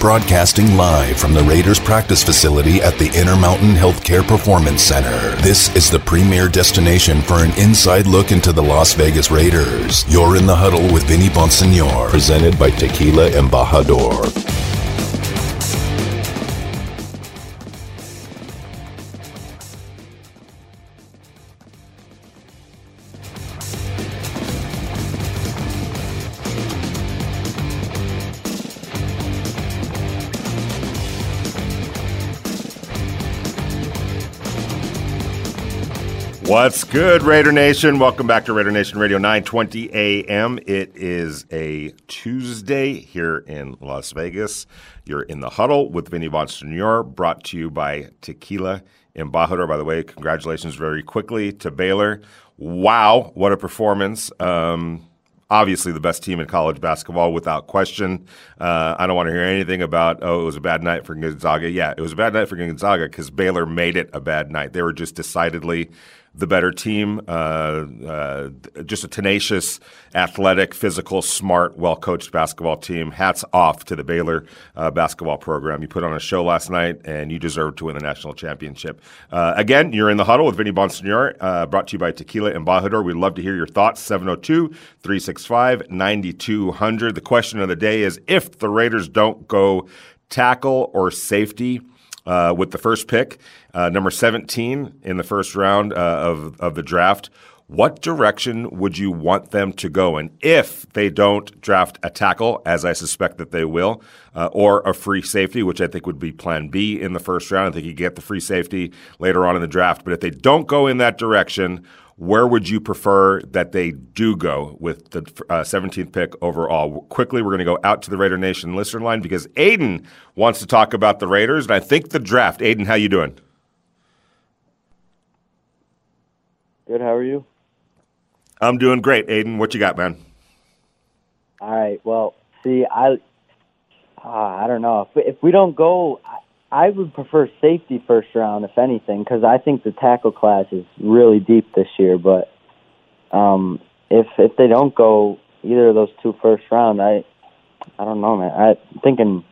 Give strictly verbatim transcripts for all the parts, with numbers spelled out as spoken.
Broadcasting live from the Raiders practice facility at the Intermountain Healthcare Performance Center. This is the premier destination for an inside look into the Las Vegas Raiders. You're in the huddle with Vinny Bonsignor, presented by Tequila Embajador. What's good, Raider Nation? Welcome back to Raider Nation Radio, nine twenty a.m. It is a Tuesday here in Las Vegas. You're in the huddle with Vinny Bonsignor, brought to you by Tequila Embajador. By the way, congratulations very quickly to Baylor. Wow, what a performance. Um, obviously the best team in college basketball without question. Uh, I don't want to hear anything about, oh, it was a bad night for Gonzaga. Yeah, it was a bad night for Gonzaga because Baylor made it a bad night. They were just decidedly the better team, uh, uh, just a tenacious, athletic, physical, smart, well-coached basketball team. Hats off to the Baylor uh, basketball program. You put on a show last night, and you deserve to win the national championship. Uh, again, you're in the huddle with Vinny Bonsignor, uh, brought to you by Tequila Embajador. We'd love to hear your thoughts, seven oh two, three six five, nine two zero zero. The question of the day is, if the Raiders don't go tackle or safety Uh, with the first pick, uh, number seventeen in the first round uh, of, of the draft, what direction would you want them to go in if they don't draft a tackle, as I suspect that they will, uh, or a free safety, which I think would be plan B in the first round? I think you get the free safety later on in the draft. But if they don't go in that direction, where would you prefer that they do go with the uh, seventeenth pick overall? Quickly, we're going to go out to the Raider Nation listener line because Aiden wants to talk about the Raiders, and I think the draft. Aiden, how you doing? Good, how are you? I'm doing great. Aiden, what you got, man? All right, well, see, I uh, I don't know. If we, if we don't go, I, I would prefer safety first round, if anything, because I think the tackle class is really deep this year. But um, if if they don't go either of those two first round, I I don't know, man. I'm thinking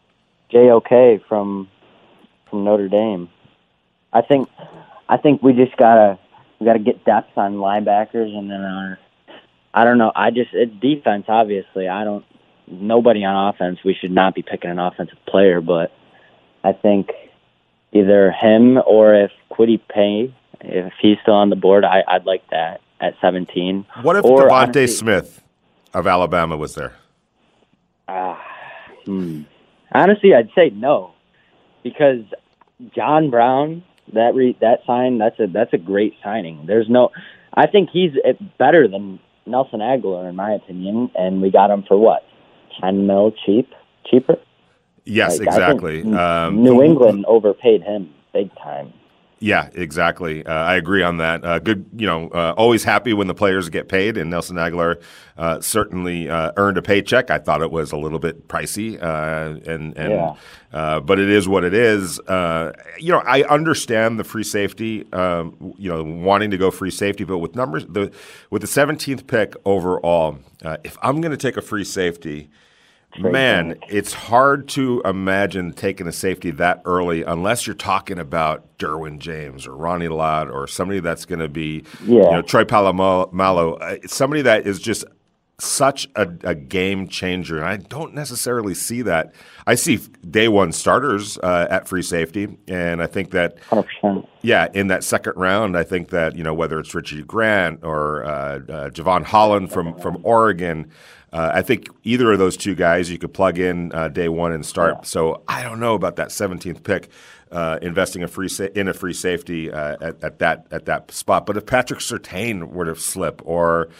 J O K from from Notre Dame. I think I think we just gotta we gotta get depth on linebackers, and then our I don't know. I just it's defense, obviously. I don't nobody on offense. We should not be picking an offensive player, but I think either him or if Kwity Paye, if he's still on the board, I, I'd like that at seventeen. What if or, Devontae honestly, Smith of Alabama was there? Uh, hmm. Honestly, I'd say no, because John Brown, that re, that sign, that's a that's a great signing. There's no, I think he's better than Nelson Aguilar in my opinion, and we got him for what, ten mil cheap, cheaper. Yes, like, exactly. Um, New England overpaid him big time. Yeah, exactly. Uh, I agree on that. Uh, good, you know, uh, always happy when the players get paid, and Nelson Aguilar uh, certainly uh, earned a paycheck. I thought it was a little bit pricey, uh, and and yeah. uh, but it is what it is. Uh, you know, I understand the free safety. Um, you know, wanting to go free safety, but with numbers, the with the seventeenth pick overall, uh, if I'm going to take a free safety. Man, it's hard to imagine taking a safety that early unless you're talking about Derwin James or Ronnie Lott or somebody that's going to be, yeah. you know, Troy Polamalu, uh, somebody that is just such a, a game changer. And I don't necessarily see that. I see day one starters uh, at free safety, and I think that, one hundred percent. Yeah, in that second round, I think that, you know, whether it's Richie Grant or uh, uh, Javon Holland from, from Oregon, Uh, I think either of those two guys you could plug in uh, day one and start. Yeah. So I don't know about that seventeenth pick, uh, investing a free sa- in a free safety uh, at, at that at that spot. But if Patrick Surtain were to slip, or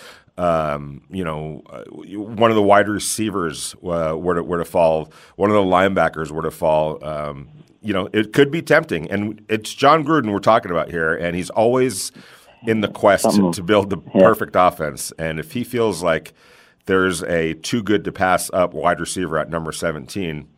um, you know, uh, one of the wide receivers uh, were to were to fall, one of the linebackers were to fall. Um, you know, it could be tempting. And it's John Gruden we're talking about here, and he's always in the quest to, to build the yeah. perfect offense. And if he feels like there's a too good to pass up wide receiver at number seventeen,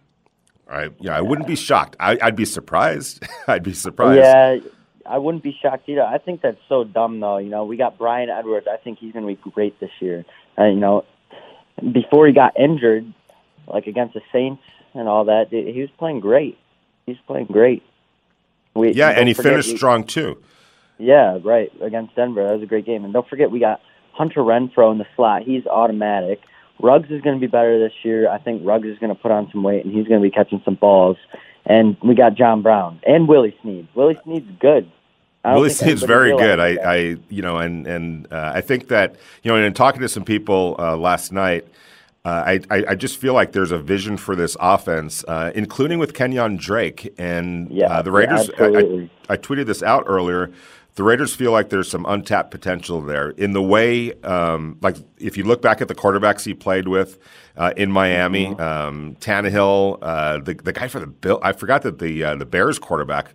I yeah, I wouldn't be shocked. I, I'd be surprised. I'd be surprised. Yeah, I wouldn't be shocked either. I think that's so dumb, though. You know, we got Brian Edwards. I think he's going to be great this year. Uh, you know, before he got injured, like against the Saints, and all that. He was playing great. He's playing great. We, yeah, and he finished we, strong too. Yeah, right, against Denver. That was a great game. And don't forget, we got Hunter Renfrow in the slot. He's automatic. Ruggs is going to be better this year. I think Ruggs is going to put on some weight, and he's going to be catching some balls. And we got John Brown and Willie Snead. Willie Snead's good. Willie Snead's very good. I, I, you know, and and uh, I think that, you know, in talking to some people uh, last night, uh, I, I I just feel like there's a vision for this offense, uh, including with Kenyon Drake and yeah, uh, the Raiders. Yeah, I, I, I tweeted this out earlier. The Raiders feel like there's some untapped potential there in the way, um, like if you look back at the quarterbacks he played with uh, in Miami, mm-hmm. um, Tannehill, uh, the the guy for the Bill. I forgot that the uh, the Bears quarterback.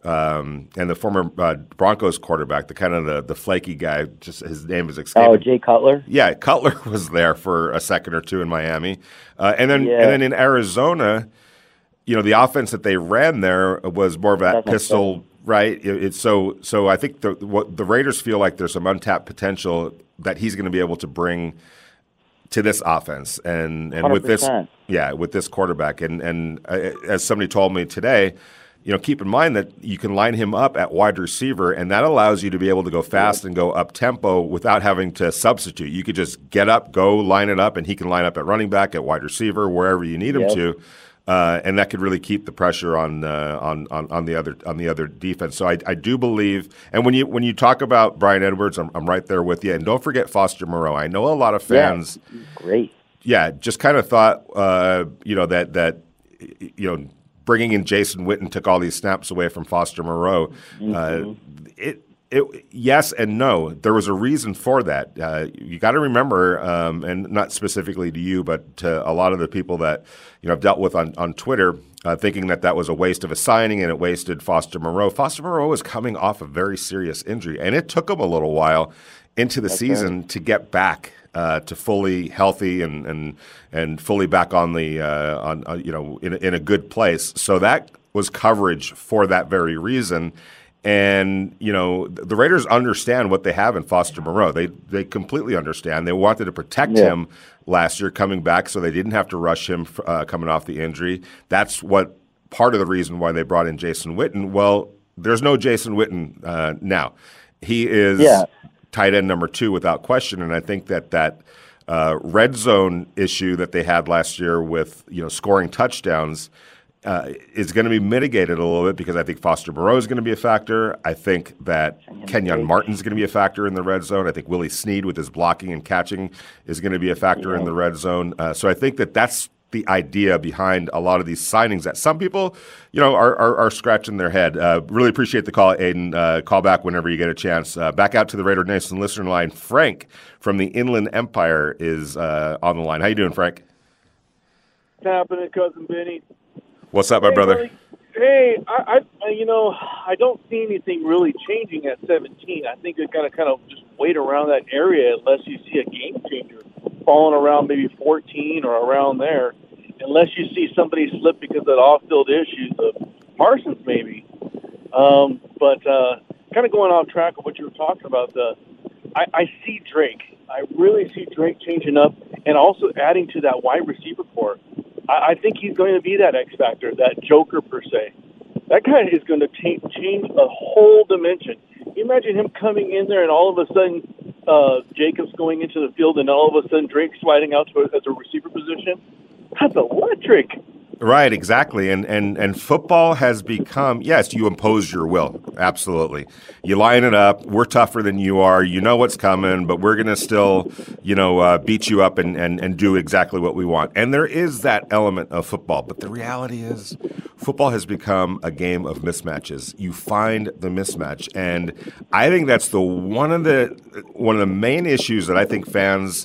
Um, and the former uh, Broncos quarterback, the kind of the, the flaky guy, just his name is escaping. Oh, Jay Cutler? Yeah, Cutler was there for a second or two in Miami. Uh, and then yeah. and then in Arizona, you know, the offense that they ran there was more of that That's pistol, sense. right? It, it's so so I think the what the Raiders feel like there's some untapped potential that he's going to be able to bring to this offense. And and with this yeah, with this quarterback. And and uh, as somebody told me today, you know, keep in mind that you can line him up at wide receiver, and that allows you to be able to go fast and go up tempo without having to substitute. You could just get up, go line it up, and he can line up at running back, at wide receiver, wherever you need him yep. to, uh, and that could really keep the pressure on, uh, on on on the other on the other defense. So I, I do believe, and when you when you talk about Bryan Edwards, I'm, I'm right there with you, and don't forget Foster Moreau. I know a lot of fans, yeah, great, yeah, just kind of thought, uh, you know, that that you know. Bringing in Jason Witten took all these snaps away from Foster Moreau. Mm-hmm. Uh, it, it, yes and no. There was a reason for that. Uh, you got to remember, um, and not specifically to you, but to a lot of the people that you know I've dealt with on on Twitter, uh, thinking that that was a waste of a signing and it wasted Foster Moreau. Foster Moreau was coming off a very serious injury, and it took him a little while into the That's season right. to get back. Uh, to fully healthy and and and fully back on the uh, on uh, you know in in a good place. So that was coverage for that very reason. And you know the Raiders understand what they have in Foster Moreau. They they completely understand. They wanted to protect yeah. him last year coming back, so they didn't have to rush him uh, coming off the injury. That's what part of the reason why they brought in Jason Witten. Well, there's no Jason Witten uh, now. He is. Yeah. tight end number two without question, and I think that that uh, red zone issue that they had last year with you know scoring touchdowns uh, is going to be mitigated a little bit because I think Foster Moreau is going to be a factor. I think that Kenyon Martin is going to be a factor in the red zone. I think Willie Snead with his blocking and catching is going to be a factor yeah. in the red zone. Uh, so I think that that's the idea behind a lot of these signings that some people, you know, are are, are scratching their head. Uh, really appreciate the call, Aiden. Uh, call back whenever you get a chance. Uh, back out to the Raider Nation listener line. Frank from the Inland Empire is uh, on the line. How you doing, Frank? What's happening, Cousin Benny? What's up, my hey, brother? Buddy. Hey, I, I, you know, I don't see anything really changing at seventeen. I think we got to kind of just wait around that area unless you see a game changer falling around maybe fourteen or around there, unless you see somebody slip because of off-field issues of Parsons maybe. Um, but uh, kind of going off track of what you were talking about, the I, I see Drake. I really see Drake changing up and also adding to that wide receiver core. I, I think he's going to be that X factor, that joker per se. That guy is going to t- change a whole dimension. You imagine him coming in there and all of a sudden uh, Jacobs going into the field and all of a sudden Drake sliding out to a, as a receiver position. That's electric. Right, exactly. And, and and football has become, yes, you impose your will. Absolutely. You line it up. We're tougher than you are. You know what's coming, but we're going to still, you know, uh, beat you up and, and, and do exactly what we want. And there is that element of football. But the reality is football has become a game of mismatches. You find the mismatch. And I think that's the one of the one of the main issues that I think fans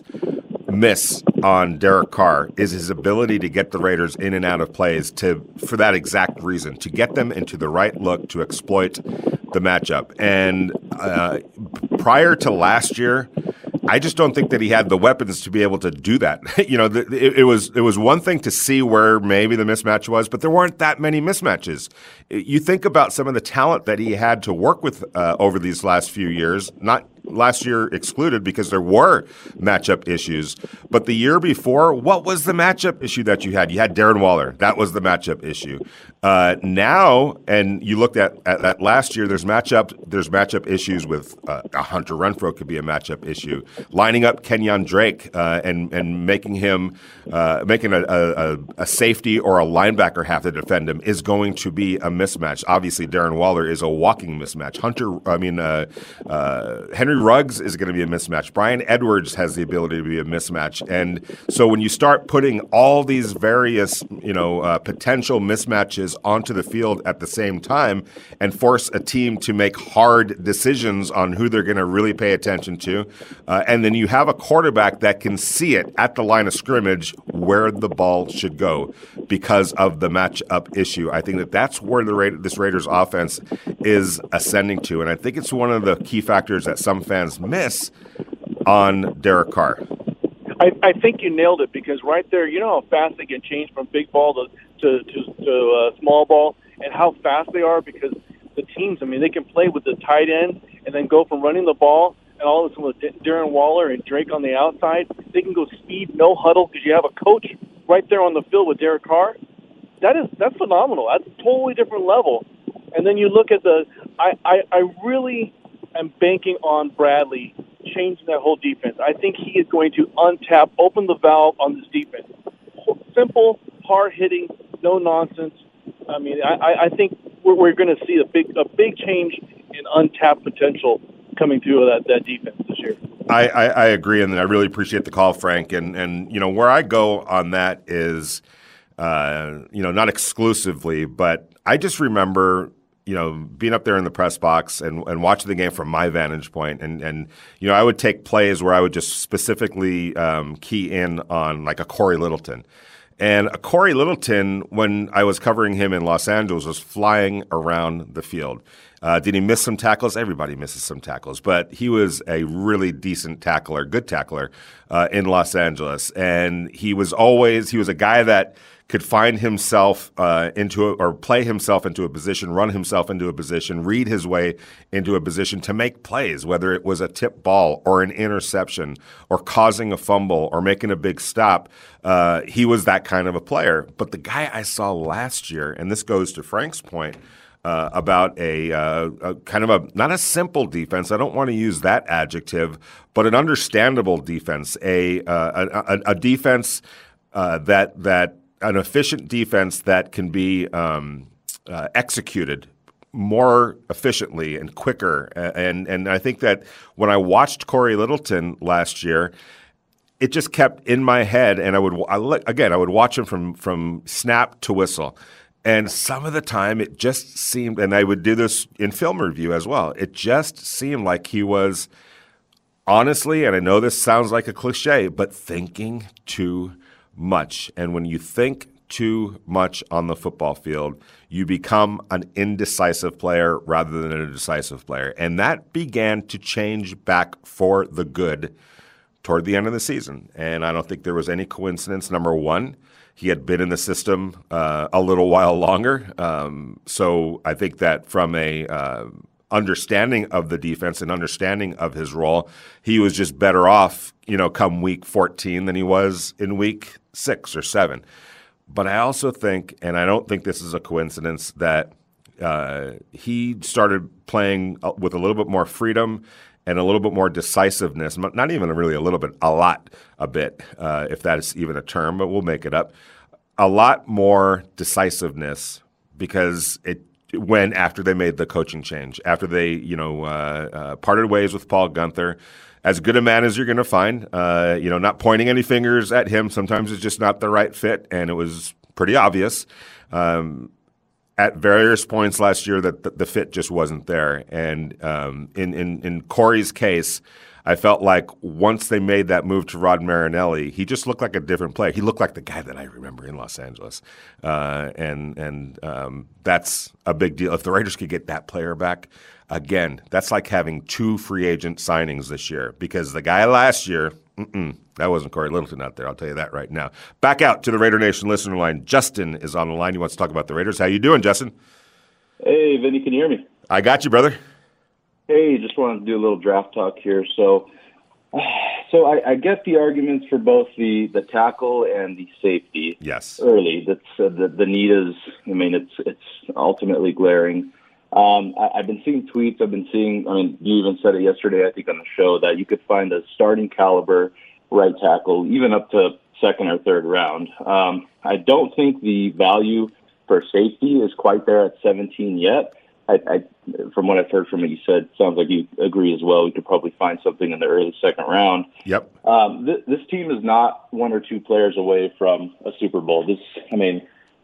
miss on Derek Carr is his ability to get the Raiders in and out of plays to for that exact reason, to get them into the right look, to exploit the matchup. And uh, prior to last year, I just don't think that he had the weapons to be able to do that. you know, the, it, it was it was one thing to see where maybe the mismatch was, but there weren't that many mismatches. You think about some of the talent that he had to work with uh, over these last few years, not last year excluded because there were matchup issues. But the year before, what was the matchup issue that you had? You had Darren Waller. That was the matchup issue. Uh, now, and you looked at, at, at last year, there's matchup there's matchup issues with uh, Hunter Renfrow could be a matchup issue. Lining up Kenyon Drake uh, and and making him uh, making a, a, a safety or a linebacker have to defend him is going to be a mismatch. Obviously, Darren Waller is a walking mismatch. Hunter, I mean, uh, uh, Henry Ruggs is going to be a mismatch. Brian Edwards has the ability to be a mismatch. And so when you start putting all these various, you know, uh, potential mismatches onto the field at the same time and force a team to make hard decisions on who they're going to really pay attention to, uh, and then you have a quarterback that can see it at the line of scrimmage where the ball should go because of the matchup issue. I think that that's where the Ra- this Raiders offense is ascending to, and I think it's one of the key factors that some fans miss on Derek Carr. I, I think you nailed it because right there, you know how fast they can change from big ball to to, to, to uh, small ball and how fast they are because the teams, I mean, they can play with the tight end and then go from running the ball and all of a sudden with Darren Waller and Drake on the outside, they can go speed, no huddle because you have a coach right there on the field with Derek Carr. That is, that's phenomenal. That's a totally different level. And then you look at the, I, I, I really am banking on Bradley changing that whole defense. I think he is going to untap, open the valve on this defense. Simple, hard-hitting, no nonsense. I mean, I, I think we're, we're going to see a big a big change in untapped potential coming through that, that defense this year. I, I, I agree, and I really appreciate the call, Frank. And, and you know, where I go on that is, uh, you know, not exclusively, but I just remember – you know, being up there in the press box and, and watching the game from my vantage point. And, and, you know, I would take plays where I would just specifically um, key in on like a Corey Littleton. And a Corey Littleton, when I was covering him in Los Angeles, was flying around the field. Uh, did he miss some tackles? Everybody misses some tackles. But he was a really decent tackler, good tackler uh, in Los Angeles. And he was always – he was a guy that – could find himself uh, into a, or play himself into a position, run himself into a position, read his way into a position to make plays, whether it was a tip ball or an interception or causing a fumble or making a big stop. Uh, he was that kind of a player. But the guy I saw last year, and this goes to Frank's point, Uh, about a, uh, a kind of a not a simple defense. I don't want to use that adjective, but an understandable defense, a uh, a, a, a defense uh, that that an efficient defense that can be um, uh, executed more efficiently and quicker. And and I think that when I watched Corey Littleton last year, it just kept in my head, and I would I, again I would watch him from from snap to whistle. And some of the time it just seemed, and I would do this in film review as well, it just seemed like he was honestly, and I know this sounds like a cliche, but thinking too much. And when you think too much on the football field, you become an indecisive player rather than a decisive player. And that began to change back for the good toward the end of the season. And I don't think there was any coincidence. Number one, he had been in the system uh, a little while longer. Um, so I think that from a uh, understanding of the defense and understanding of his role, he was just better off, you know, come week fourteen than he was in week six or seven. But I also think, and I don't think this is a coincidence, that uh, he started playing with a little bit more freedom and a little bit more decisiveness, not even really a little bit, a lot, a bit, uh, if that is even a term, but we'll make it up. A lot more decisiveness because it when after they made the coaching change, after they you know uh, uh, parted ways with Paul Guenther, as good a man as you're going to find. Uh, you know, not pointing any fingers at him. Sometimes it's just not the right fit, and it was pretty obvious um, at various points last year that the, the fit just wasn't there. And um, in, in in Corey's case, I felt like once they made that move to Rod Marinelli, he just looked like a different player. He looked like the guy that I remember in Los Angeles, uh, and and um, that's a big deal. If the Raiders could get that player back, again, that's like having two free agent signings this year because the guy last year, mm-mm, that wasn't Corey Littleton out there. I'll tell you that right now. Back out to the Raider Nation listener line. Justin is on the line. He wants to talk about the Raiders. How you doing, Justin? Hey, Vinny, can you hear me? I got you, brother. Hey, just wanted to do a little draft talk here. So, so I, I get the arguments for both the, the tackle and the safety. Yes. Early, that's uh, the the need is. I mean, it's it's ultimately glaring. Um, I, I've been seeing tweets. I've been seeing. I mean, you even said it yesterday, I think, on the show that you could find a starting caliber right tackle, even up to second or third round. Um, I don't think the value for safety is quite there at seventeen yet. I, I, from what I've heard from what you said, sounds like you agree as well. We could probably find something in the early second round. Yep. Um, th- this team is not one or two players away from a Super Bowl. This, I mean,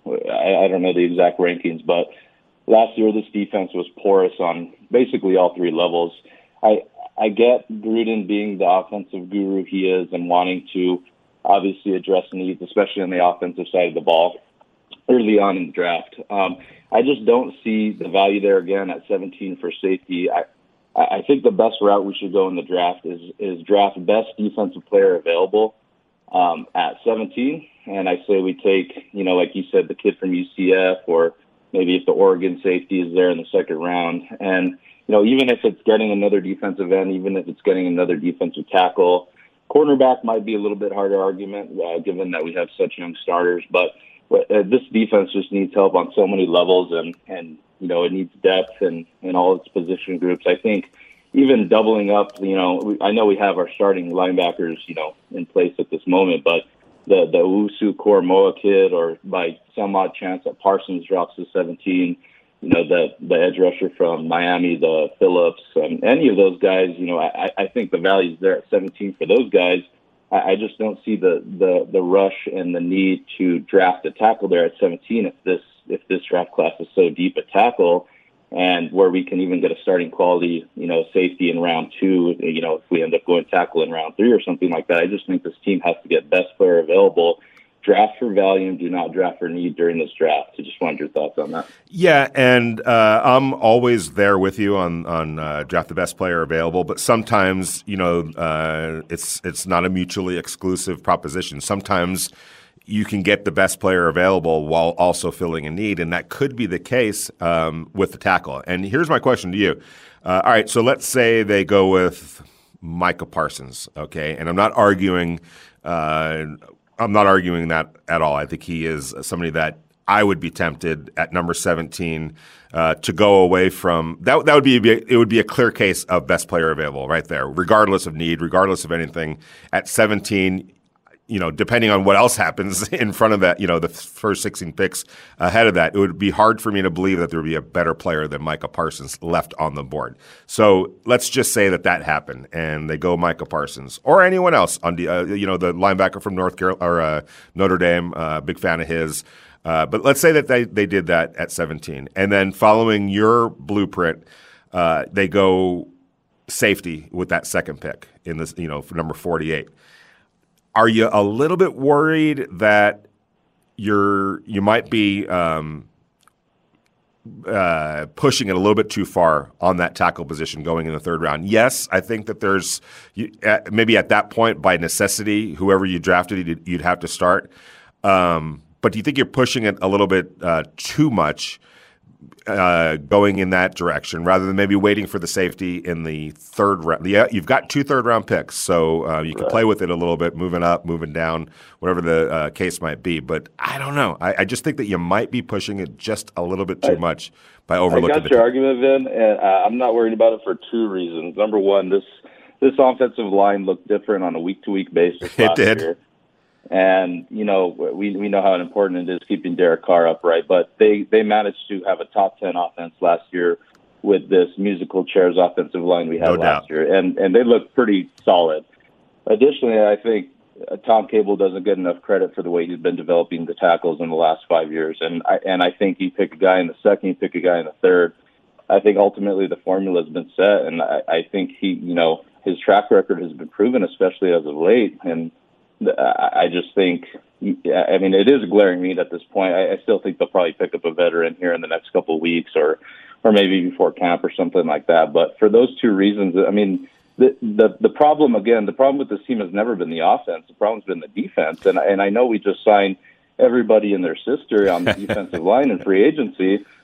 I, I don't know the exact rankings, but last year this defense was porous on basically all three levels. I, I get Gruden being the offensive guru he is and wanting to obviously address needs, especially on the offensive side of the ball early on in the draft. Um, I just don't see the value there again at seventeen for safety. I, I think the best route we should go in the draft is is draft best defensive player available um, at seventeen. And I say we take, you know, like you said, the kid from U C F, or maybe if the Oregon safety is there in the second round. And, you know, even if it's getting another defensive end, even if it's getting another defensive tackle, cornerback might be a little bit harder argument, uh, given that we have such young starters. But uh, this defense just needs help on so many levels, and, and you know, it needs depth in, in all its position groups. I think even doubling up, you know, we, I know we have our starting linebackers, you know, in place at this moment, but the the Usu Koromoa kid, or by some odd chance that Parsons drops to seventeen, you know, the the edge rusher from Miami, the Phillips, um, any of those guys, you know, I, I think the value is there at seventeen for those guys. I, I just don't see the, the, the rush and the need to draft a tackle there at seventeen if this if this draft class is so deep at tackle, and where we can even get a starting quality, you know, safety in round two, you know, if we end up going tackle in round three or something like that. I just think this team has to get best player available, draft for value, and do not draft for need during this draft. So just wanted your thoughts on that. Yeah, and uh, I'm always there with you on on uh, draft the best player available, but sometimes, you know, uh, it's it's not a mutually exclusive proposition. Sometimes you can get the best player available while also filling a need, and that could be the case um, with the tackle. And here's my question to you. Uh, all right, so let's say they go with Micah Parsons, okay? And I'm not arguing uh, I'm not arguing that at all. I think he is somebody that I would be tempted at number seventeen uh, to go away from. That that would be it would be a clear case of best player available right there, regardless of need, regardless of anything. At seventeen, you know, depending on what else happens in front of that, you know, the first sixteen picks ahead of that, it would be hard for me to believe that there would be a better player than Micah Parsons left on the board. So let's just say that that happened, and they go Micah Parsons or anyone else on the, uh, you know, the linebacker from North Carolina or uh, Notre Dame. Uh, big fan of his. Uh, but let's say that they, they did that at seventeen, and then following your blueprint, uh, they go safety with that second pick in this, you know, for number forty-eight. Are you a little bit worried that you're you might be um, uh, pushing it a little bit too far on that tackle position going in the third round? Yes, I think that there's you, uh, maybe at that point by necessity, whoever you drafted, you'd, you'd have to start. Um, but do you think you're pushing it a little bit uh, too much uh, going in that direction rather than maybe waiting for the safety in the third round? Yeah, you've got two third-round picks, so uh, you can play with it a little bit, moving up, moving down, whatever the uh, case might be. But I don't know. I, I just think that you might be pushing it just a little bit too much by overlooking I got the your t- argument, Vin, and uh, I'm not worried about it for two reasons. Number one, this this offensive line looked different on a week-to-week basis It last did. year. And, you know, we we know how important it is keeping Derek Carr upright, but they, they managed to have a top ten offense last year with this musical chairs offensive line we had No last doubt. year, and, and they look pretty solid. Additionally, I think uh, Tom Cable doesn't get enough credit for the way he's been developing the tackles in the last five years, and I, and I think you pick a guy in the second, you pick a guy in the third. I think ultimately the formula has been set, and I, I think he, you know, his track record has been proven, especially as of late, and I just think, I mean, it is a glaring need at this point. I, I still think they'll probably pick up a veteran here in the next couple of weeks or, or maybe before camp or something like that. But for those two reasons, I mean, the, the, the problem, again, the problem with this team has never been the offense. The problem's been the defense. And, and I know we just signed everybody and their sister on the defensive line in free agency,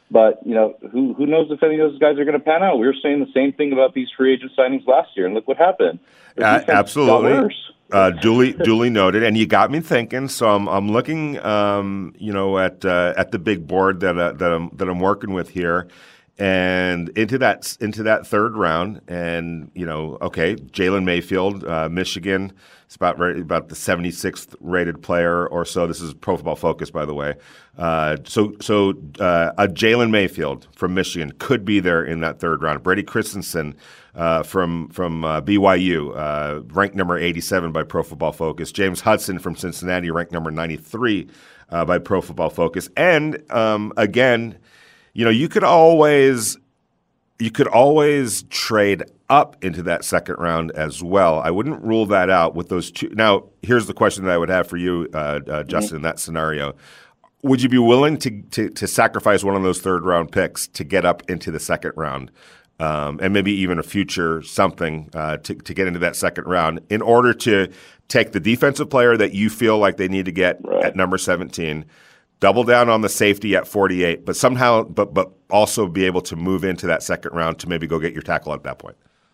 But, you know, who who knows if any of those guys are going to pan out? We were saying the same thing about these free agent signings last year, and look what happened. Uh, absolutely. Uh, duly duly noted, and you got me thinking. So I'm I'm looking, um, you know, at uh, at the big board that uh, that I'm that I'm working with here, and into that into that third round, and you know, okay, Jalen Mayfield, uh, Michigan. It's about about the seventy-sixth rated player or so. This is Pro Football Focus, by the way. Uh, so so uh, a Jalen Mayfield from Michigan could be there in that third round. Brady Christensen uh, from from uh, B Y U, uh, ranked number eighty-seven by Pro Football Focus. James Hudson from Cincinnati, ranked number ninety-three uh, by Pro Football Focus. And um, again, you know, you could always you could always trade up into that second round as well. I wouldn't rule that out with those two. Now, here's the question that I would have for you, uh, uh, Justin, mm-hmm. in that scenario. Would you be willing to, to to sacrifice one of those third round picks to get up into the second round, um, and maybe even a future something uh, to to get into that second round in order to take the defensive player that you feel like they need to get right at number seventeen, double down on the safety at forty-eight, but somehow, but but also be able to move into that second round to maybe go get your tackle at that point?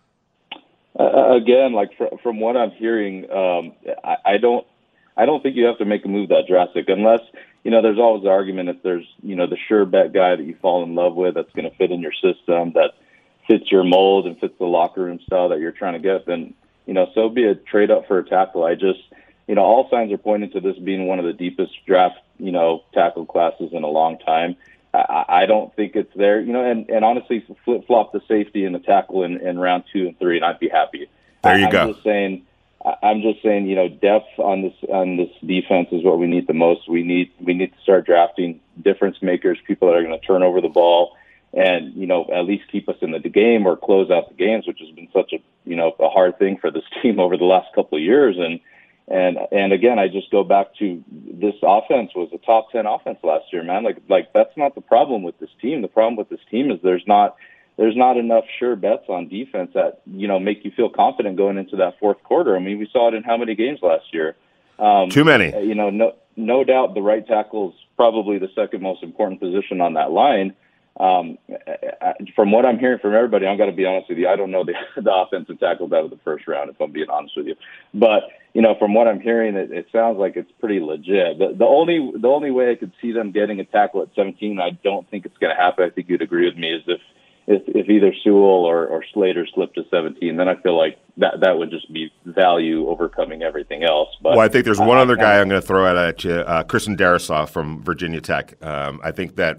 Uh, again, like fr- from what I'm hearing, um, I, I don't, I don't think you have to make a move that drastic unless, you know, there's always the argument if there's, you know, the sure bet guy that you fall in love with that's going to fit in your system, that fits your mold and fits the locker room style that you're trying to get, then, you know, so be a trade up for a tackle. I just, you know, all signs are pointing to this being one of the deepest draft, you know, tackle classes in a long time. I don't think it's there, you know, and, and honestly, flip flop the safety and the tackle in, in round two and three, and I'd be happy. There you I'm go. Just saying, I'm just saying, you know, depth on this on this defense is what we need the most. We need we need to start drafting difference makers, people that are going to turn over the ball, and you know, at least keep us in the game or close out the games, which has been such a you know a hard thing for this team over the last couple of years. And And and again, I just go back to this offense was a top ten offense last year, man. Like like that's not the problem with this team. The problem with this team is there's not there's not enough sure bets on defense that you know make you feel confident going into that fourth quarter. I mean, we saw it in how many games last year? Um, Too many. You know, no no doubt the right tackle is probably the second most important position on that line. Um, from what I'm hearing from everybody, I've got to be honest with you, I don't know the, the offensive tackles out of the first round, if I'm being honest with you. But, you know, from what I'm hearing, it, it sounds like it's pretty legit. The, the only the only way I could see them getting a tackle at seventeen, I don't think it's going to happen. I think you'd agree with me, is if if, if either Sewell or, or Slater slipped to seventeen, then I feel like that, that would just be value overcoming everything else. But well, I think there's one uh, other guy I'm going to throw out at you, uh, Christian Darrisaw from Virginia Tech. Um, I think that,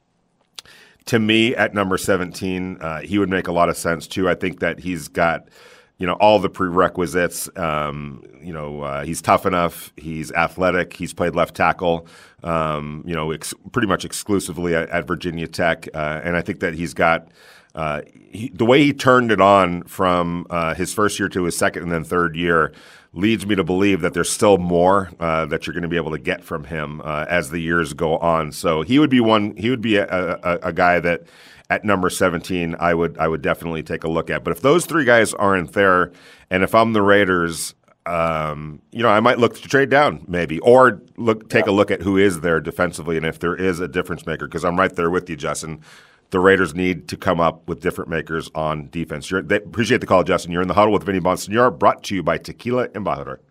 to me, at number seventeen, uh, he would make a lot of sense too. I think that he's got, you know, all the prerequisites. Um, you know, uh, he's tough enough. He's athletic. He's played left tackle, um, you know, ex- pretty much exclusively at, at Virginia Tech. Uh, and I think that he's got uh, he, the way he turned it on from uh, his first year to his second and then third year leads me to believe that there's still more uh, that you're going to be able to get from him uh, as the years go on. So he would be one. He would be a, a, a guy that at number seventeen I would I would definitely take a look at. But if those three guys aren't there, and if I'm the Raiders, um, you know, I might look to trade down maybe, or look take yeah. a look at who is there defensively, and if there is a difference maker. Because I'm right there with you, Justin. The Raiders need to come up with different makers on defense. You're, they appreciate the call, Justin. You're in the huddle with Vinny Bonsignor, brought to you by Tequila Embajador.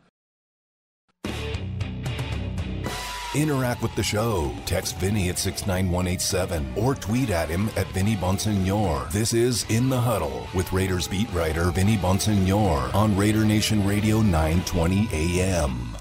Interact with the show. Text Vinny at six nine one eight seven or tweet at him at Vinny Bonsignor. This is In the Huddle with Raiders beat writer Vinny Bonsignor on Raider Nation Radio nine twenty A M.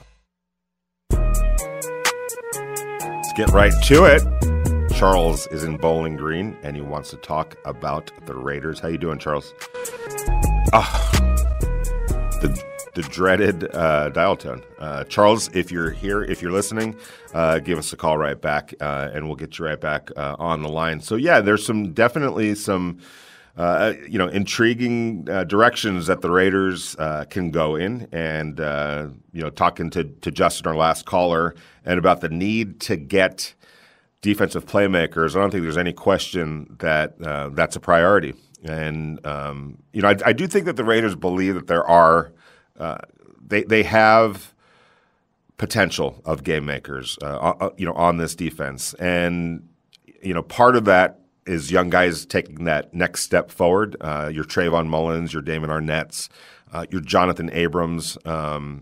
Let's get right to it. Charles is in Bowling Green, and he wants to talk about the Raiders. How you doing, Charles? Ah, the the dreaded uh, dial tone. Uh, Charles, if you're here, if you're listening, uh, give us a call right back, uh, and we'll get you right back uh, on the line. So, yeah, there's some definitely some uh, you know intriguing uh, directions that the Raiders uh, can go in, and uh, you know, talking to to Justin, our last caller, and about the need to get defensive playmakers. I don't think there's any question that uh, that's a priority. And, um, you know, I, I do think that the Raiders believe that there are uh, they they have potential of game makers, uh, uh, you know, on this defense. And you know, part of that is young guys taking that next step forward. Uh, your Trayvon Mullins, your Damon Arnett's, uh, your Jonathan Abrams, um,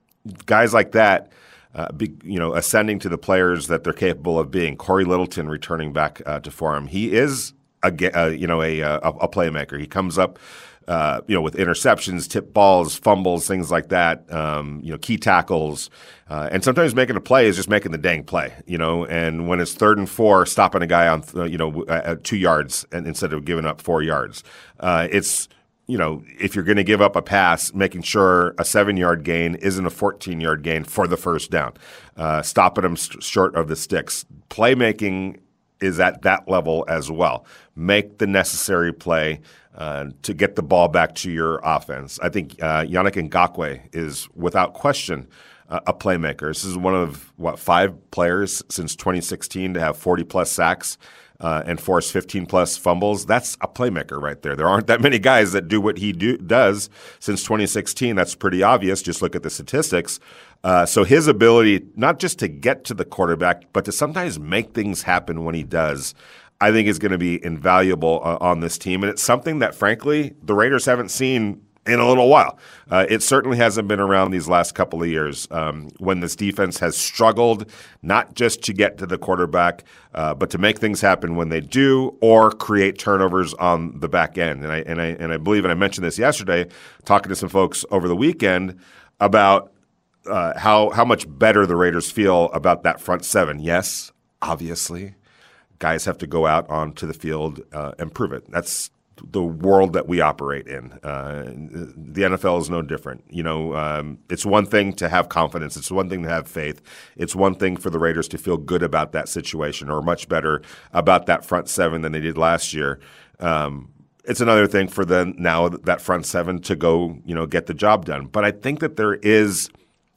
guys like that. Uh, be, you know, ascending to the players that they're capable of being. Corey Littleton returning back uh, to form. He is a uh, you know a, a a playmaker. He comes up, uh, you know, with interceptions, tip balls, fumbles, things like that. Um, you know, key tackles, uh, and sometimes making a play is just making the dang play. You know, and when it's third and four, stopping a guy on uh, you know at two yards and instead of giving up four yards. Uh, it's You know, if you're going to give up a pass, making sure a seven-yard gain isn't a fourteen-yard gain for the first down, uh, stopping them st- short of the sticks. Playmaking is at that level as well. Make the necessary play uh, to get the ball back to your offense. I think uh, Yannick Ngakoue is, without question, uh, a playmaker. This is one of, what, five players since twenty sixteen to have forty-plus sacks. Uh, and force fifteen-plus fumbles. That's a playmaker right there. There aren't that many guys that do what he do, does since twenty sixteen. That's pretty obvious. Just look at the statistics. Uh, so his ability not just to get to the quarterback, but to sometimes make things happen when he does, I think is going to be invaluable uh, on this team. And it's something that, frankly, the Raiders haven't seen in a little while. Uh, it certainly hasn't been around these last couple of years um, when this defense has struggled not just to get to the quarterback, uh, but to make things happen when they do or create turnovers on the back end. And I and I and I believe, and I mentioned this yesterday, talking to some folks over the weekend about uh, how how much better the Raiders feel about that front seven. Yes, obviously, guys have to go out onto the field uh, and prove it. That's the world that we operate in. Uh, the N F L is no different. You know, um, it's one thing to have confidence. It's one thing to have faith. It's one thing for the Raiders to feel good about that situation or much better about that front seven than they did last year. Um, it's another thing for them now that front seven to go, you know, get the job done. But I think that there is,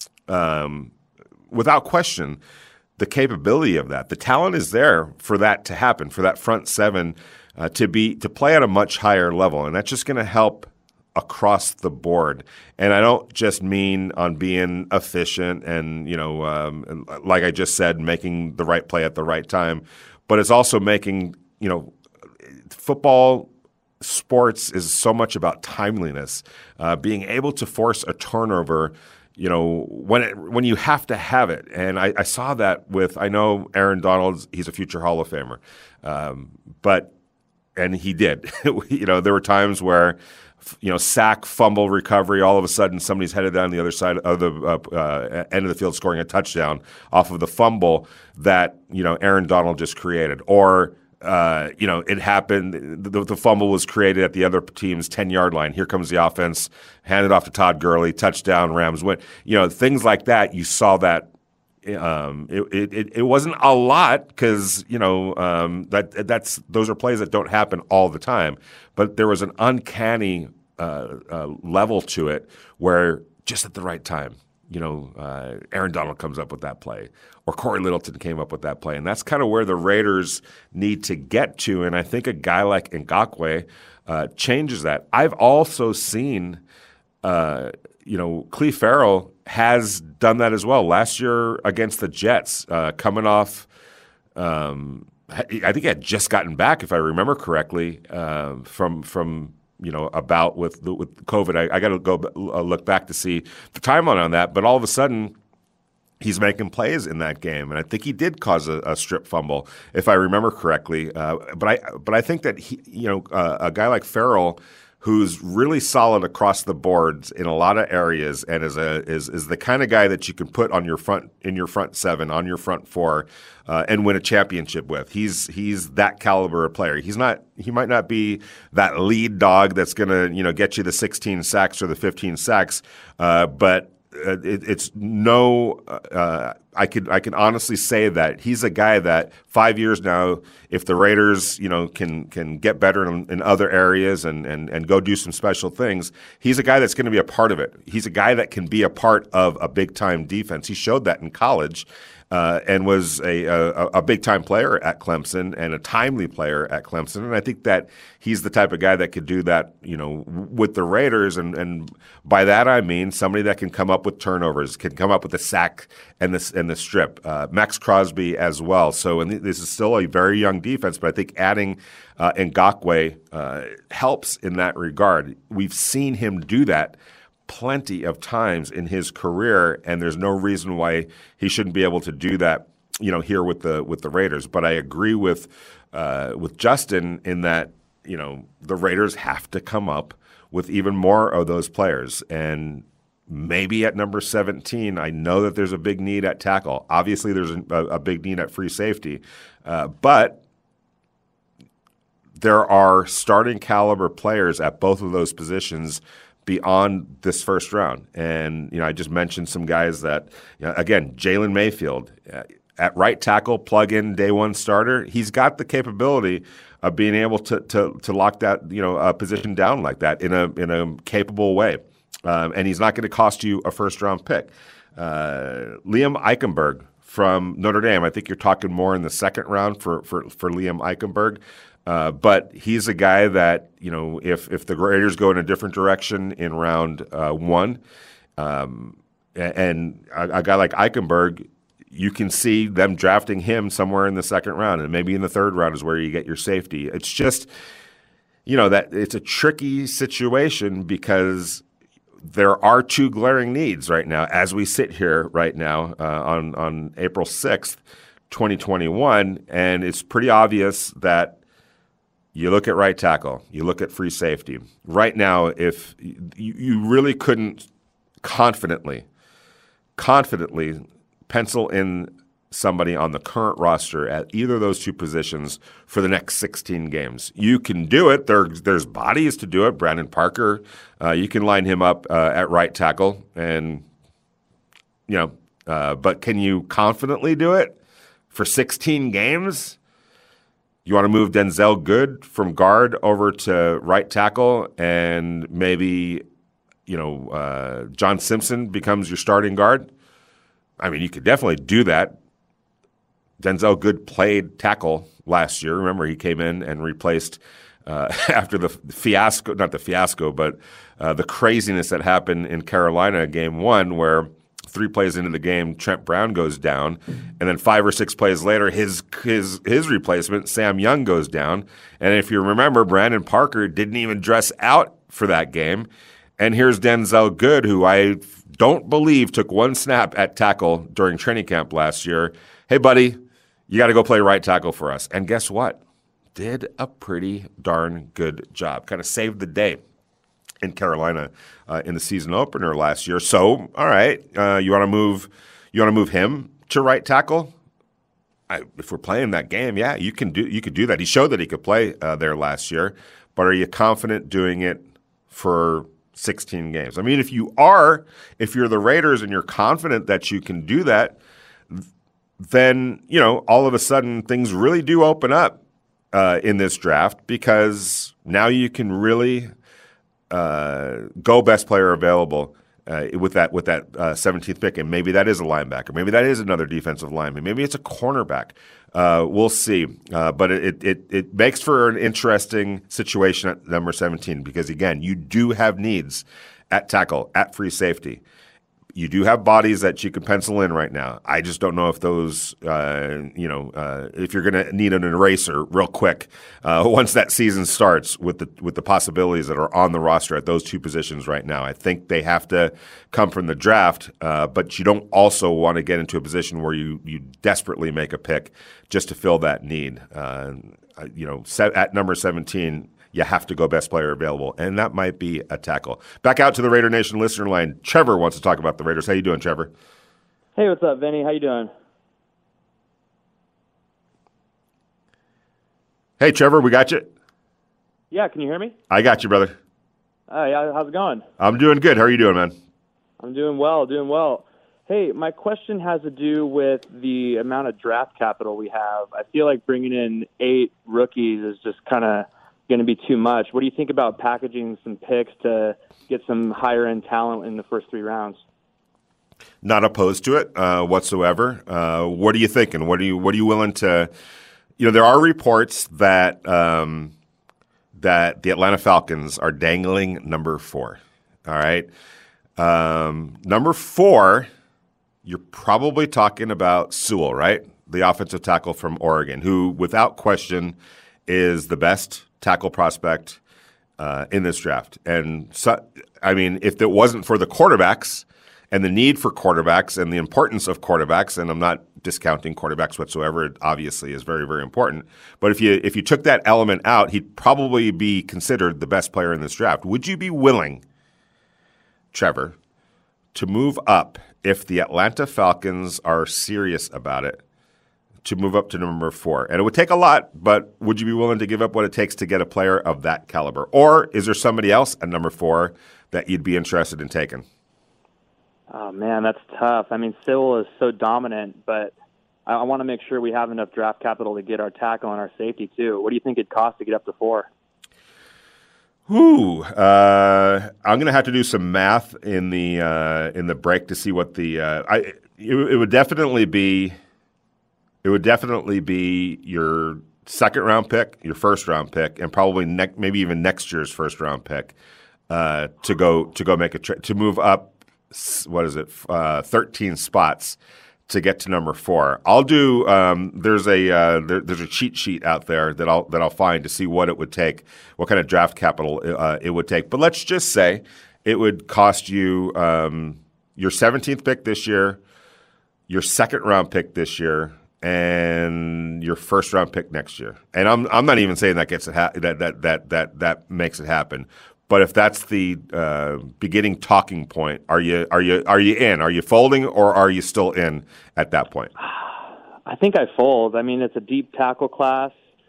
um, without question, the capability of that. The talent is there for that to happen, for that front seven Uh, to be to play at a much higher level, and that's just going to help across the board. And I don't just mean on being efficient and, you know, um, like I just said, making the right play at the right time, but it's also making, you know, football sports is so much about timeliness, uh, being able to force a turnover. You know, when it, when you have to have it. And I, I saw that with, I know Aaron Donald, he's a future Hall of Famer, um, but and he did. You know, there were times where, you know, sack, fumble, recovery, all of a sudden somebody's headed down the other side of the uh, uh, end of the field scoring a touchdown off of the fumble that, you know, Aaron Donald just created. Or, uh, you know, it happened, the, the fumble was created at the other team's ten-yard line. Here comes the offense, handed off to Todd Gurley, touchdown, Rams win. You know, things like that, you saw that. Um, it, it it wasn't a lot because, you know, um, that that's those are plays that don't happen all the time. But there was an uncanny uh, uh, level to it where just at the right time, you know, uh, Aaron Donald comes up with that play or Corey Littleton came up with that play. And that's kind of where the Raiders need to get to. And I think a guy like Ngakoue uh, changes that. I've also seen uh, – you know, Cleve Farrell has done that as well. Last year against the Jets, uh, coming off, um, I think he had just gotten back, if I remember correctly, uh, from from you know a bout with with COVID. I, I got to go uh, look back to see the timeline on that. But all of a sudden, he's making plays in that game, and I think he did cause a, a strip fumble, if I remember correctly. Uh, but I but I think that he, you know, uh, a guy like Farrell, who's really solid across the boards in a lot of areas, and is a is is the kind of guy that you can put on your front in your front seven, on your front four, uh, and win a championship with. He's he's that caliber of player. He's not he might not be that lead dog that's gonna you know get you the sixteen sacks or the fifteen sacks, uh, but uh, it, it's no. Uh, I could I can honestly say that he's a guy that five years now, if the Raiders, you know, can can get better in, in other areas and, and and go do some special things, he's a guy that's going to be a part of it. He's a guy that can be a part of a big time defense. He showed that in college. uh, and was a, a, a big-time player at Clemson and a timely player at Clemson. And I think that he's the type of guy that could do that, you know, with the Raiders. And, and by that I mean somebody that can come up with turnovers, can come up with the sack and the, and the strip. Uh, Max Crosby as well. So and this is still a very young defense, but I think adding uh, Ngakoue uh, helps in that regard. We've seen him do that plenty of times in his career, and there's no reason why he shouldn't be able to do that, you know, here with the with the Raiders. But I agree with uh, with Justin in that, you know, the Raiders have to come up with even more of those players. And maybe at number seventeen, I know that there's a big need at tackle. Obviously, there's a, a big need at free safety, uh, but there are starting caliber players at both of those positions beyond this first round. And, you know, I just mentioned some guys that, you know, again, Jalen Mayfield uh, at right tackle, plug in day one starter. He's got the capability of being able to to to lock that, you know, uh, position down like that in a in a capable way. Um, and he's not going to cost you a first round pick. Uh, Liam Eichenberg from Notre Dame. I think you're talking more in the second round for for for Liam Eichenberg. Uh, but he's a guy that, you know, if if the Raiders go in a different direction in round uh, one, um, and a, a guy like Eichenberg, you can see them drafting him somewhere in the second round, and maybe in the third round is where you get your safety. It's just, you know, that it's a tricky situation because there are two glaring needs right now as we sit here right now uh, on on April sixth, twenty twenty-one, and it's pretty obvious that you look at right tackle, you look at free safety. Right now, if you, you really couldn't confidently, confidently pencil in somebody on the current roster at either of those two positions for the next sixteen games. You can do it. There, there's bodies to do it. Brandon Parker, uh, you can line him up uh, at right tackle, and you know. Uh, but can you confidently do it for sixteen games? You want to move Denzel Good from guard over to right tackle, and maybe, you know, uh, John Simpson becomes your starting guard? I mean, you could definitely do that. Denzel Good played tackle last year. Remember, he came in and replaced uh, after the fiasco, not the fiasco, but uh, the craziness that happened in Carolina game one where three plays into the game, Trent Brown goes down, and then five or six plays later, his his his replacement, Sam Young, goes down. And if you remember, Brandon Parker didn't even dress out for that game. And here's Denzel Good, who I don't believe took one snap at tackle during training camp last year. Hey, buddy, you got to go play right tackle for us. And guess what? Did a pretty darn good job. Kind of saved the day in Carolina uh, in the season opener last year. So, all right, uh, you want to move, you want to move him to right tackle? I, if we're playing that game, yeah, you can do, you could do that. He showed that he could play uh, there last year, but are you confident doing it for sixteen games? I mean, if you are, if you're the Raiders and you're confident that you can do that, then you know all of a sudden things really do open up uh, in this draft because now you can really. Uh, go best player available uh, with that with that uh, seventeenth pick, and maybe that is a linebacker, maybe that is another defensive lineman, maybe it's a cornerback. Uh, we'll see, uh, but it, it it makes for an interesting situation at number seventeen because again, you do have needs at tackle, at free safety. You do have bodies that you can pencil in right now. I just don't know if those, uh, you know, uh, if you're going to need an eraser real quick uh, once that season starts with the with the possibilities that are on the roster at those two positions right now. I think they have to come from the draft, uh, but you don't also want to get into a position where you you desperately make a pick just to fill that need. Uh, you know, at number seventeen. You have to go best player available, and that might be a tackle. Back out to the Raider Nation listener line. Trevor wants to talk about the Raiders. How you doing, Trevor? Hey, what's up, Vinny? How you doing? Hey, Trevor, we got you. Yeah, can you hear me? I got you, brother. Uh, yeah, how's it going? I'm doing good. How are you doing, man? I'm doing well, doing well. Hey, my question has to do with the amount of draft capital we have. I feel like bringing in eight rookies is just kind of going to be too much. What do you think about packaging some picks to get some higher end talent in the first three rounds? Not opposed to it uh, whatsoever. Uh, what are you thinking? What are you What are you willing to? You know, there are reports that um, that the Atlanta Falcons are dangling number four. All right, um, number four. You're probably talking about Sewell, right? The offensive tackle from Oregon, who, without question, is the best tackle prospect uh, in this draft. And so, I mean, if it wasn't for the quarterbacks and the need for quarterbacks and the importance of quarterbacks, and I'm not discounting quarterbacks whatsoever, it obviously is very, very important. But if you if you took that element out, he'd probably be considered the best player in this draft. Would you be willing, Trevor, to move up if the Atlanta Falcons are serious about it, to move up to number four? And it would take a lot, but would you be willing to give up what it takes to get a player of that caliber? Or is there somebody else at number four that you'd be interested in taking? Oh, man, that's tough. I mean, Sewell is so dominant, but I, I want to make sure we have enough draft capital to get our tackle and our safety, too. What do you think it'd cost to get up to four? Ooh, uh, I'm going to have to do some math in the uh, in the break to see what the uh, – I it, it would definitely be – It would definitely be your second round pick, your first round pick, and probably ne- maybe even next year's first round pick uh, to go to go make a tra- to move up. What is it? Uh, thirteen spots to get to number four. I'll do. Um, there's a uh, there, there's a cheat sheet out there that I'll that I'll find to see what it would take, what kind of draft capital uh, it would take. But let's just say it would cost you um, your seventeenth pick this year, your second round pick this year, and your first round pick next year. And I'm I'm not even saying that gets it ha- that that that that that makes it happen. But if that's the uh, beginning talking point, are you are you are you in? Are you folding, or are you still in at that point? I think I fold. I mean, it's a deep tackle class.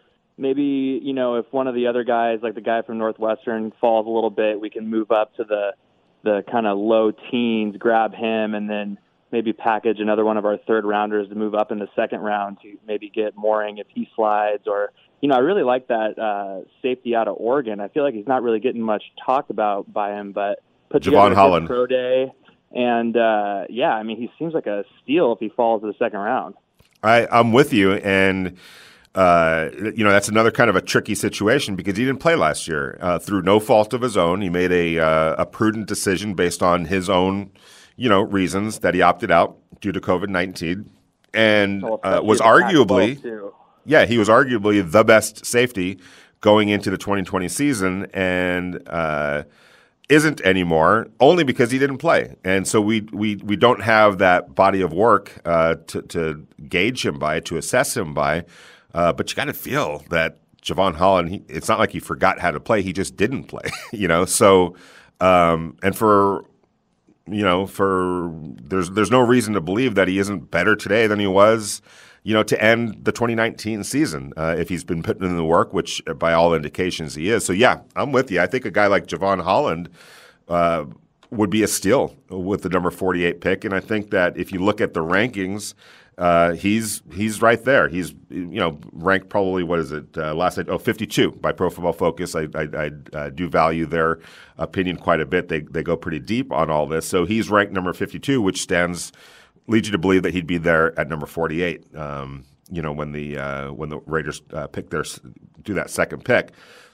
Maybe, you know, if one of the other guys, like the guy from Northwestern, falls a little bit, we can move up to the the kind of low teens, grab him, and then maybe package another one of our third rounders to move up in the second round to maybe get Mooring if he slides. Or, you know, I really like that uh, safety out of Oregon. I feel like he's not really getting much talked about by him, but put Javon together Holland. his pro day. And, uh, yeah, I mean, he seems like a steal if he falls to the second round. I, I'm with you. And, uh, you know, that's another kind of a tricky situation because he didn't play last year uh, through no fault of his own. He made a, uh, a prudent decision based on his own you know, reasons that he opted out due to COVID nineteen, and uh, was arguably, yeah, he was arguably the best safety going into the twenty twenty season, and uh, isn't anymore only because he didn't play. And so we we we don't have that body of work uh, to to gauge him by, to assess him by. Uh, but you got to feel that Javon Holland, he, it's not like he forgot how to play; he just didn't play. You know, so um, and for. You know, for there's there's no reason to believe that he isn't better today than he was, you know, to end the twenty nineteen season uh, if he's been putting in the work, which by all indications he is. So yeah, I'm with you. I think a guy like Javon Holland uh, would be a steal with the number forty-eight pick, and I think that if you look at the rankings, uh, he's he's right there. He's you know ranked probably what is it uh, last night? Oh, fifty-two by Pro Football Focus. I I, I uh, do value their opinion quite a bit. They they go pretty deep on all this. So he's ranked number fifty-two, which stands leads you to believe that he'd be there at number forty-eight. Um, you know when the uh, when the Raiders uh, pick their do that second pick.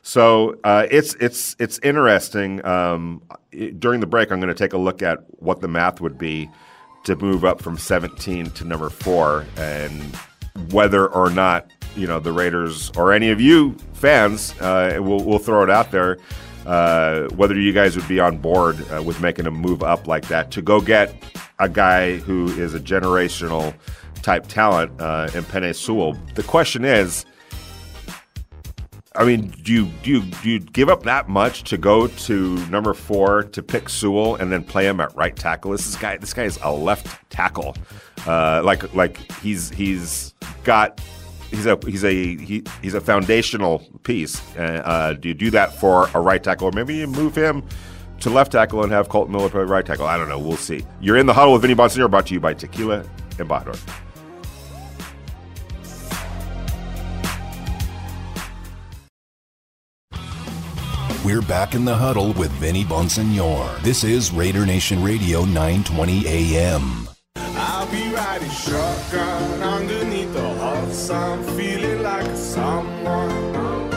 So uh, it's it's it's interesting. Um, it, during the break, I'm going to take a look at what the math would be to move up from seventeen to number four, and whether or not you know the Raiders or any of you fans, uh, we'll we'll throw it out there. Uh, whether you guys would be on board uh, with making a move up like that to go get a guy who is a generational type talent uh, in Penei Sewell. The question is, I mean, do you, do you do you give up that much to go to number four to pick Sewell and then play him at right tackle? This is guy. This guy is a left tackle. Uh, like like he's he's got. He's a he's a he, he's a foundational piece. Uh, uh, do you do that for a right tackle, or maybe you move him to left tackle and have Colton Miller play right tackle? I don't know. We'll see. You're in the huddle with Vinny Bonsignore, brought to you by Tequila Embajador. We're back in the huddle with Vinny Bonsignor. This is Raider Nation Radio nine twenty A M. I'll be riding shotgun underneath the hot sun, feeling like someone.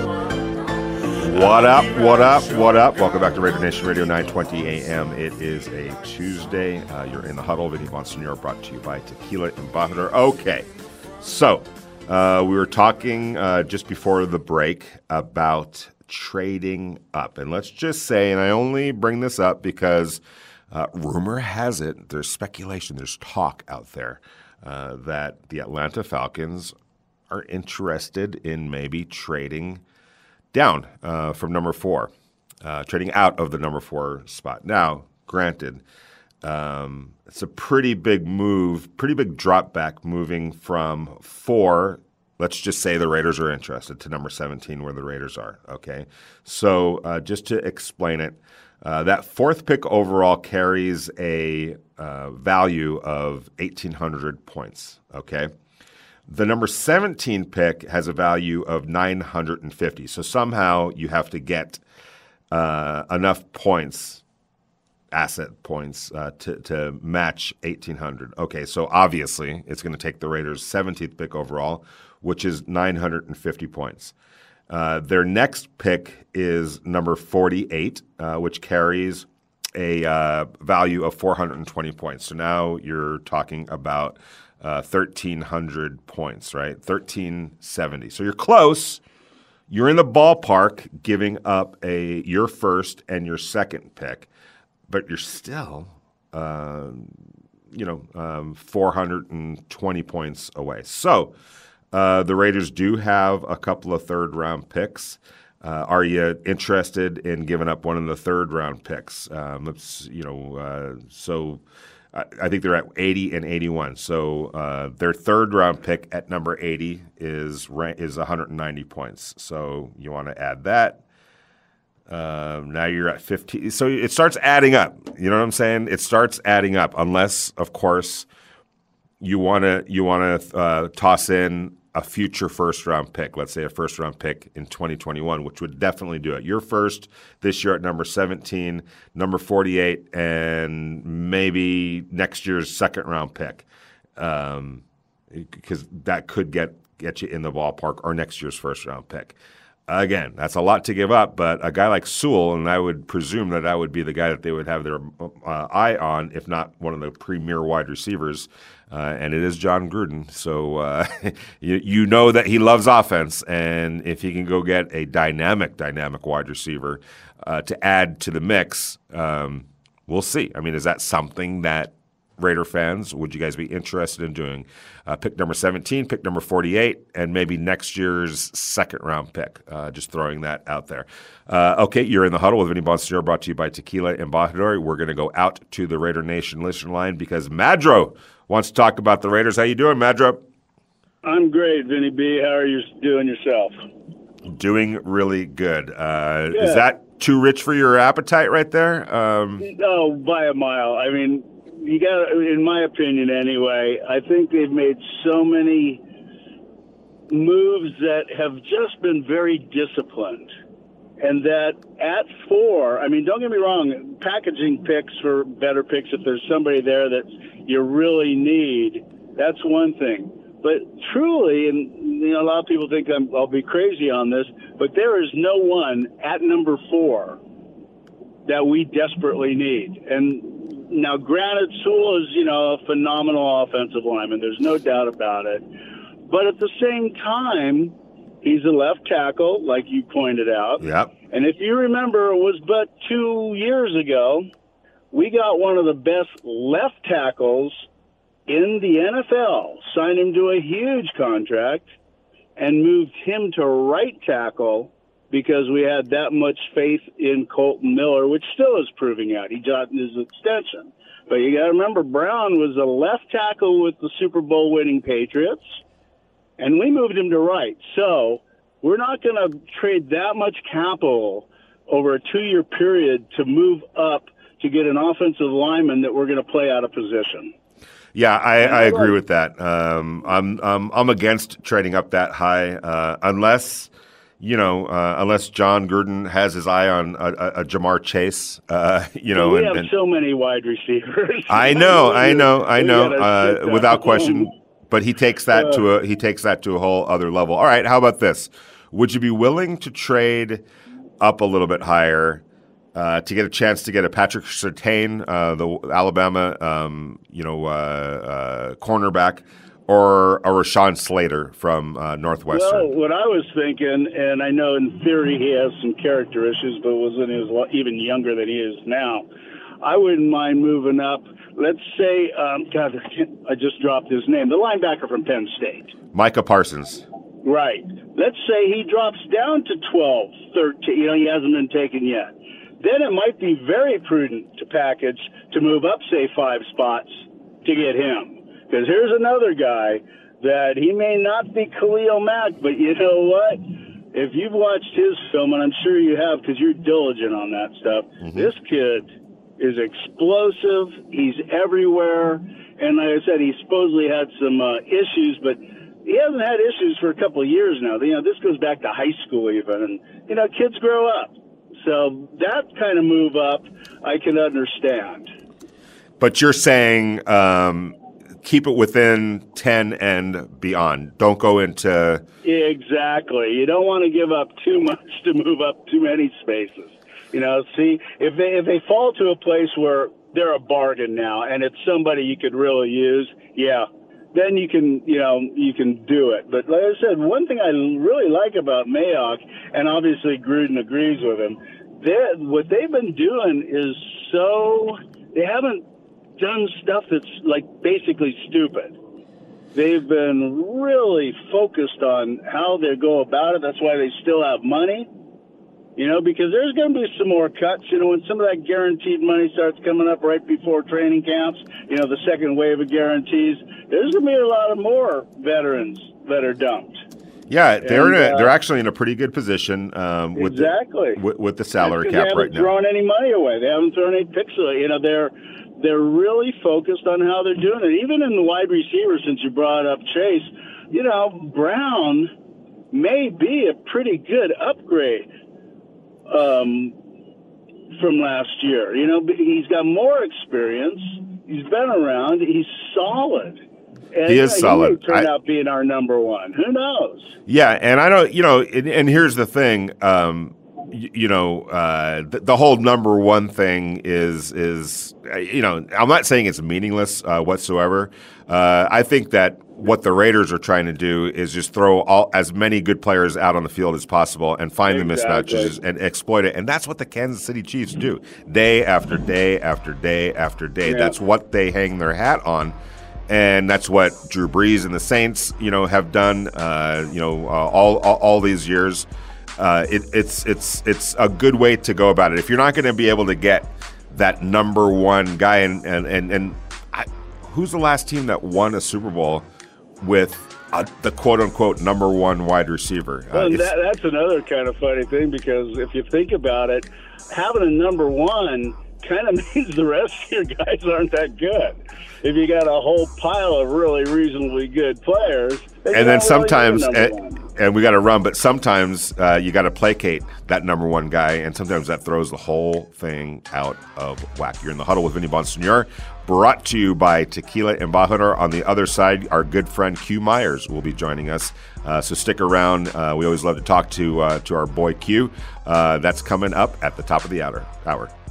What up, what up, what up? Welcome back to Raider Nation Radio nine twenty A M. It is a Tuesday. Uh, you're in the huddle. Vinny Bonsignor, brought to you by Tequila Embajador. Okay, so uh, we were talking uh, just before the break about trading up. And let's just say, and I only bring this up because uh, rumor has it, there's speculation, there's talk out there uh, that the Atlanta Falcons are interested in maybe trading down uh, from number four, uh, trading out of the number four spot. Now, granted, um, it's a pretty big move, pretty big drop back moving from four. Let's just say the Raiders are interested to number seventeen where the Raiders are, okay? So uh, just to explain it, uh, that fourth pick overall carries a uh, value of eighteen hundred points, okay? The number seventeen pick has a value of nine hundred fifty. So somehow you have to get uh, enough points, asset points, uh, to, to match eighteen hundred. Okay, so obviously it's going to take the Raiders' seventeenth pick overall, which is nine hundred fifty points. Uh, their next pick is number forty-eight, uh, which carries a uh, value of four hundred twenty points. So now you're talking about uh, thirteen hundred points, right? thirteen seventy. So you're close. You're in the ballpark giving up a your first and your second pick, but you're still, uh, you know, um, four hundred twenty points away. So Uh, the Raiders do have a couple of third-round picks. Uh, are you interested in giving up one of the third-round picks? Um, let's, you know, uh, so I, I think they're at eighty and eighty-one. So uh, their third-round pick at number eighty is is one hundred ninety points. So you want to add that. Um, now you're at fifteen. So it starts adding up. You know what I'm saying? It starts adding up, unless, of course, you want to you want to uh, toss in a future first-round pick, let's say a first-round pick in twenty twenty-one, which would definitely do it. Your first this year at number seventeen, number forty-eight, and maybe next year's second-round pick, um, because that could get, get you in the ballpark, or next year's first-round pick. Again, that's a lot to give up, but a guy like Sewell, and I would presume that that would be the guy that they would have their uh, eye on, if not one of the premier wide receivers, uh, and it is John Gruden. So uh, you, you know that he loves offense, and if he can go get a dynamic, dynamic wide receiver uh, to add to the mix, um, we'll see. I mean, is that something that Raider fans, would you guys be interested in doing? Uh, pick number seventeen, pick number forty-eight, and maybe next year's second-round pick. Uh, just throwing that out there. Uh, okay, you're in the huddle with Vinny Bonsignor, brought to you by Tequila Embajador. We're going to go out to the Raider Nation listen line because Madro wants to talk about the Raiders. How you doing, Madro? I'm great, Vinny B. How are you doing yourself? Doing really good. Uh, yeah. Is that too rich for your appetite right there? Um, no, by a mile. I mean, you got, in my opinion anyway, I think they've made so many moves that have just been very disciplined. And that at four, I mean, don't get me wrong, packaging picks for better picks, if there's somebody there that you really need, that's one thing. But truly, and you know, a lot of people think I'm, I'll be crazy on this, but there is no one at number four that we desperately need. And now, granted, Sewell is, you know, a phenomenal offensive lineman. There's no doubt about it. But at the same time, he's a left tackle, like you pointed out. Yep. And if you remember, it was but two years ago, we got one of the best left tackles in the N F L, signed him to a huge contract, and moved him to right tackle because we had that much faith in Colton Miller, which still is proving out. He got his extension. But you got to remember, Brown was a left tackle with the Super Bowl winning Patriots, and we moved him to right. So we're not going to trade that much capital over a two-year period to move up to get an offensive lineman that we're going to play out of position. Yeah, I, I agree with that. Um, I'm, I'm I'm against trading up that high uh, unless you know, uh, unless John Gruden has his eye on a, a, a Jamar Chase, uh, you know. We and, have and, so many wide receivers. I know, I know, I We know, gotta uh, sit without down. question. But he takes that to a he takes that to a whole other level. All right, how about this? Would you be willing to trade up a little bit higher uh, to get a chance to get a Patrick Surtain, uh, the Alabama, um, you know, uh, uh, cornerback, or a Rashawn Slater from uh, Northwestern? Well, what I was thinking, and I know in theory he has some character issues, but was when he was even younger than he is now. I wouldn't mind moving up. Let's say, um, God, I just dropped his name, the linebacker from Penn State. Micah Parsons. Right. Let's say he drops down to twelve, thirteen. You know, he hasn't been taken yet. Then it might be very prudent to package to move up, say, five spots to get him. Because here's another guy that he may not be Khalil Mack, but you know what? If you've watched his film, and I'm sure you have because you're diligent on that stuff, mm-hmm. this kid is explosive. He's everywhere. And like I said, he supposedly had some uh, issues, but he hasn't had issues for a couple of years now. You know, this goes back to high school even. And, you know, kids grow up. So that kind of move up, I can understand. But you're saying um, keep it within ten and beyond. Don't go into... Exactly. You don't want to give up too much to move up too many spaces. You know, see, if they if they fall to a place where they're a bargain now and it's somebody you could really use, yeah, then you can, you know, you can do it. But like I said, one thing I really like about Mayock, and obviously Gruden agrees with him, what they've been doing is so, they haven't done stuff that's like basically stupid. They've been really focused on how they go about it. That's why they still have money. You know, because there's going to be some more cuts. You know, when some of that guaranteed money starts coming up right before training camps, you know, the second wave of guarantees, there's going to be a lot of more veterans that are dumped. Yeah, they're and, in a, uh, they're actually in a pretty good position um, with exactly the, with, with the salary cap right now. They haven't thrown any money away. They haven't thrown any picks away. You know, they're they're really focused on how they're doing it. Even in the wide receiver, since you brought up Chase, you know, Brown may be a pretty good upgrade. Um, from last year, you know, he's got more experience. He's been around. He's solid. And, he is you know, solid. He may turn I, out being our number one. Who knows? Yeah, and I don't, you know, and, and here's the thing. Um, you, you know, uh, the, the whole number one thing is is uh, you know, I'm not saying it's meaningless uh, whatsoever. Uh, I think that what the Raiders are trying to do is just throw all as many good players out on the field as possible and find exactly. the mismatches and exploit it. And that's what the Kansas City Chiefs do day after day after day after day. Yeah. That's what they hang their hat on. And that's what Drew Brees and the Saints, you know, have done, uh, you know, uh, all, all all these years. Uh, it, it's it's it's a good way to go about it. If you're not going to be able to get that number one guy, and and and, and I, who's the last team that won a Super Bowl with uh, the quote unquote number one wide receiver? Well, Uh, that, that's another kind of funny thing because if you think about it, having a number one kind of means the rest of your guys aren't that good. If you got a whole pile of really reasonably good players, and then sometimes, and, and we got to run, but sometimes uh, you got to placate that number one guy, and sometimes that throws the whole thing out of whack. You're in the Huddle with Vinny Bonsignor, brought to you by Tequila Embajador. On the other side, our good friend Q Myers will be joining us, uh, so stick around. Uh, we always love to talk to uh, to our boy Q. Uh, that's coming up at the top of the hour. hour.